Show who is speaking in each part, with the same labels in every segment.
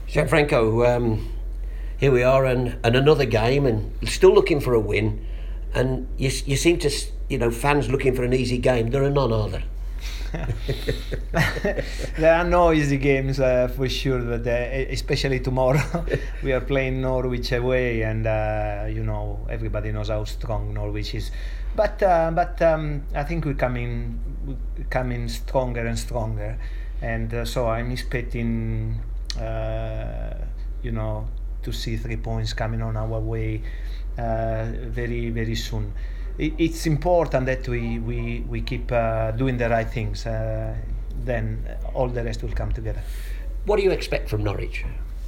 Speaker 1: Gianfranco, here we are, and another game, and still looking for a win. And you seem to, fans looking for an easy game. There are none, are there?
Speaker 2: There are no easy games for sure, but especially tomorrow we are playing Norwich away, and everybody knows how strong Norwich is. But I think we're coming stronger and stronger, and so I'm expecting to see 3 points coming on our way very, very soon. It's important that we keep doing the right things. Then all the rest will come together.
Speaker 1: What do you expect from Norwich?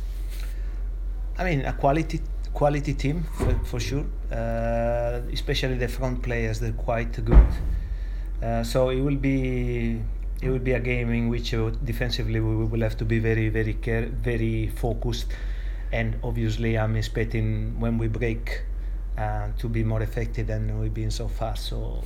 Speaker 2: I mean, a quality team for sure. Especially the front players, they're quite good. So it will be a game in which defensively we will have to be very, very very focused. And obviously, I'm expecting when we break to be more effective than we've been so far. So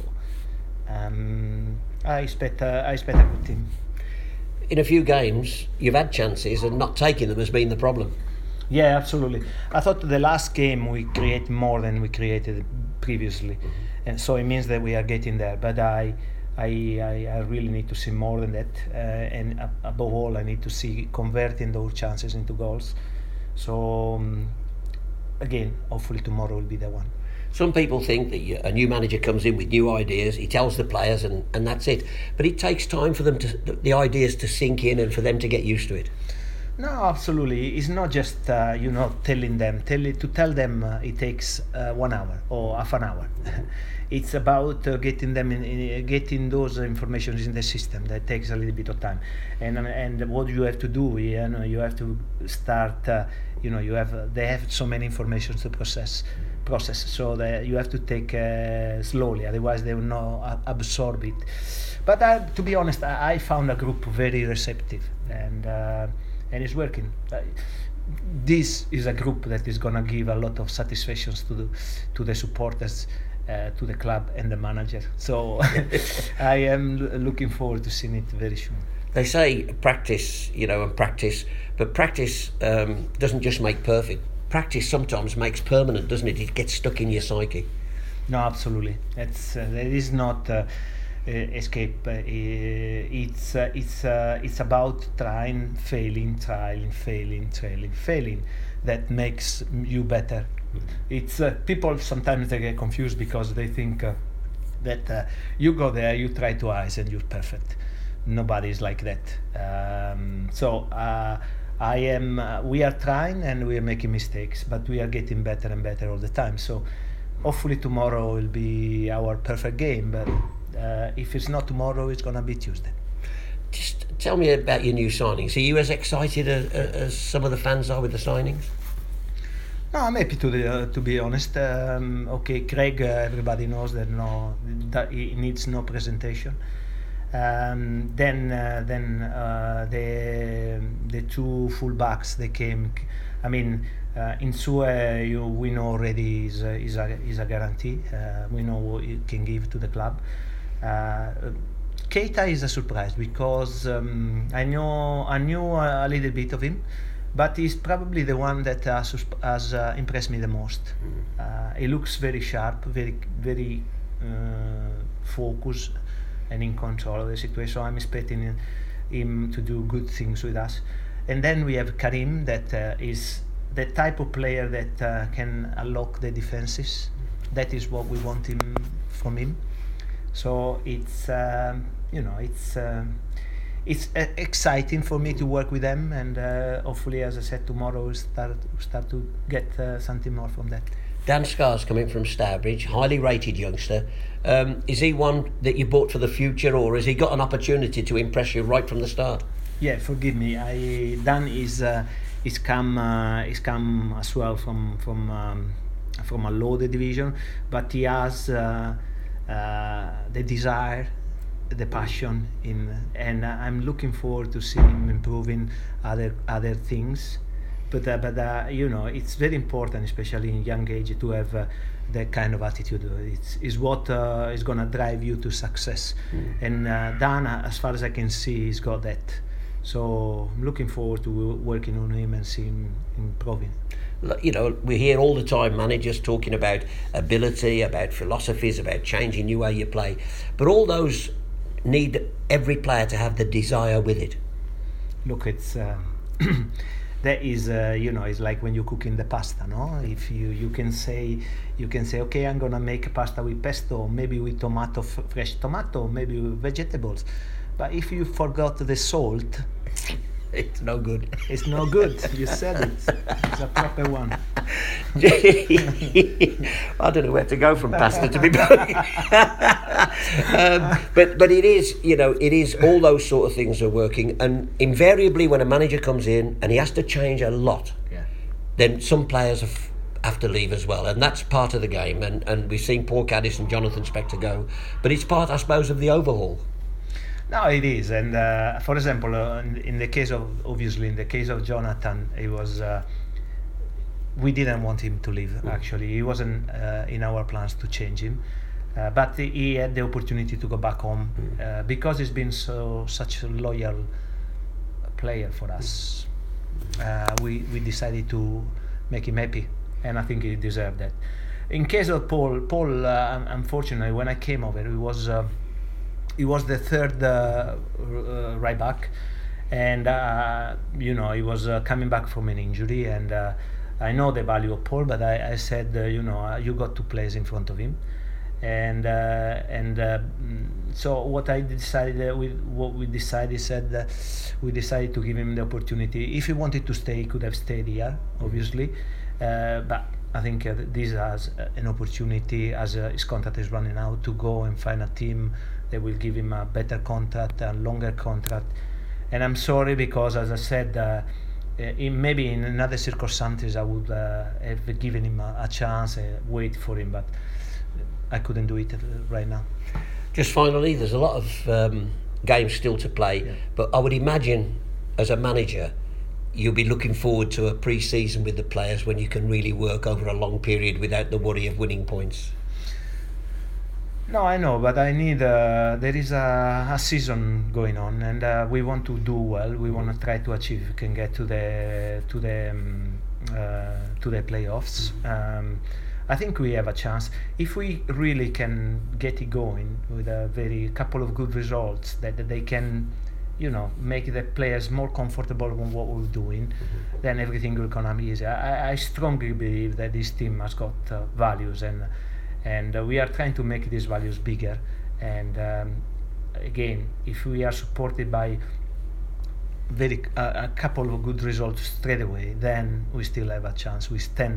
Speaker 2: I expect a good team.
Speaker 1: In a few games, you've had chances, and not taking them has been the problem.
Speaker 2: Yeah, absolutely. I thought the last game we create more than we created previously, and so it means that we are getting there. But I really need to see more than that, and above all, I need to see converting those chances into goals. So again, hopefully tomorrow will be the one.
Speaker 1: Some people think that a new manager comes in with new ideas, he tells the players, and that's it. But it takes time for them the ideas to sink in and for them to get used to it.
Speaker 2: No, absolutely. It's not just telling them. To tell them it takes 1 hour or half an hour. It's about getting them getting those information in the system. That takes a little bit of time. And what you have to do, you have to start. They have so many information to process. So that you have to take slowly. Otherwise, they will not absorb it. But to be honest, I found a group very receptive, and it's working. This is a group that is gonna give a lot of satisfactions to the supporters, to the club and the manager. So I am looking forward to seeing it very soon.
Speaker 1: They say practice, and practice, but practice doesn't just make perfect. Practice sometimes makes permanent, doesn't it? It gets stuck in your psyche.
Speaker 2: No, absolutely. There is not escape. It's about trying, failing, failing. That makes you better. It's people sometimes they get confused because they think that you go there, you try twice, and you're perfect. Nobody is like that. We are trying and we are making mistakes, but we are getting better and better all the time. So hopefully tomorrow will be our perfect game, but if it's not tomorrow, it's going to be Tuesday.
Speaker 1: Just tell me about your new signings. Are you as excited as some of the fans are with the signings?
Speaker 2: No, I'm happy to be honest. Craig, everybody knows that he needs no presentation. Then the two fullbacks they came. I mean, Insue, we know already is a guarantee. We know what he can give to the club. Keita is a surprise because I knew a little bit of him, but he's probably the one that has impressed me the most. He looks very sharp, very very focused and in control of the situation. So I'm expecting him to do good things with us. And then we have Karim, that is the type of player that can unlock the defenses. That is what we want from him. So it's exciting for me to work with them, and hopefully, as I said, tomorrow we'll start to get something more from that.
Speaker 1: Dan Scar's coming from Stourbridge, highly rated youngster. Is he one that you bought for the future, or has he got an opportunity to impress you right from the start?
Speaker 2: Yeah, forgive me. Dan is come as well from a lower division, but he has the desire, the passion and I'm looking forward to seeing him improving other things. But it's very important, especially in young age, to have that kind of attitude. It's what is going to drive you to success. And Dan, as far as I can see, he's got that. So I'm looking forward to working on him and see him improving.
Speaker 1: You know, we hear all the time managers talking about ability, about philosophies, about changing the way you play, but all those need every player to have the desire with it.
Speaker 2: Look, it's that is it's like when you're cooking the pasta, no? If you can say okay, I'm gonna make pasta with pesto, maybe with tomato, fresh tomato, maybe with vegetables, but if you forgot the salt,
Speaker 1: it's no good.
Speaker 2: It's no good. You said it. It's a proper one.
Speaker 1: I don't know where to go from pasta, to be but it is, it is all those sort of things are working, and invariably when a manager comes in and he has to change a lot, then some players have to leave as well, and that's part of the game. And we've seen Paul Caddis and Jonathan Spector go, but it's part, I suppose, of the overhaul.
Speaker 2: No, it is, and for example, in the case of Jonathan, it was we didn't want him to leave. Actually, he wasn't in our plans to change him, but he had the opportunity to go back home because he's been such a loyal player for us. We decided to make him happy, and I think he deserved that. In case of Paul, unfortunately, when I came over, he was the third right back, and he was coming back from an injury, and I know the value of Paul, but I said you got 2 players in front of him, and so what we decided to give him the opportunity. If he wanted to stay, he could have stayed here, obviously, but I think this has an opportunity, as his contract is running out, to go and find a team that will give him a better contract, a longer contract. And I'm sorry, because as I said, maybe in other circumstances I would have given him a chance, wait for him, but I couldn't do it right now.
Speaker 1: Just finally, there's a lot of games still to play, but I would imagine as a manager you'll be looking forward to a pre-season with the players when you can really work over a long period without the worry of winning points.
Speaker 2: No, I know, but I need. There is a season going on, and we want to do well. We want to try to achieve. We can get to the playoffs. I think we have a chance if we really can get it going with a couple of good results that they can, make the players more comfortable with what we're doing. Then everything will come easy. I strongly believe that this team has got values, and we are trying to make these values bigger. And again, if we are supported by a couple of good results straight away, then we still have a chance. We stand